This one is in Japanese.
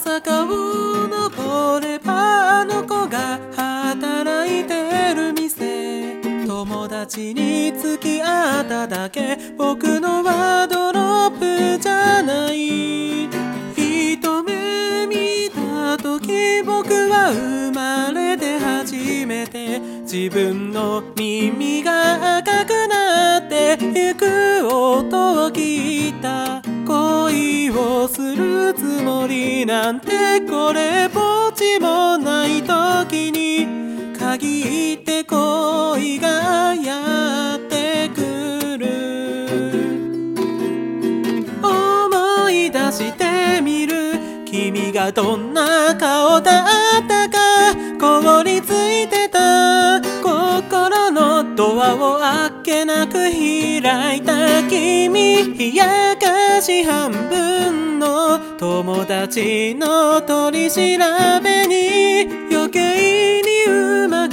坂を登ればあの子が働いてる店、友達に付き合っただけ、僕のはドロップじゃない。一目見た時僕は生まれて初めて自分の耳が赤くなってゆく音を聞いた。恋をするつもりなんてこれっぽっちもない時に限って恋がやってくる。思い出してみる、君がどんな顔だったか。凍りついてた心のドアをあっけなく開いた君、冷やかし半分の友達の取り調べに余計にうま